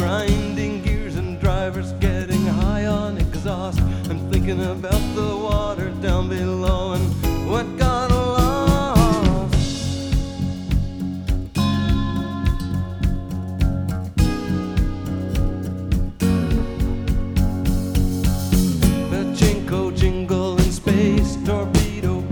grinding gears and drivers getting high on exhaust. I'm thinking about the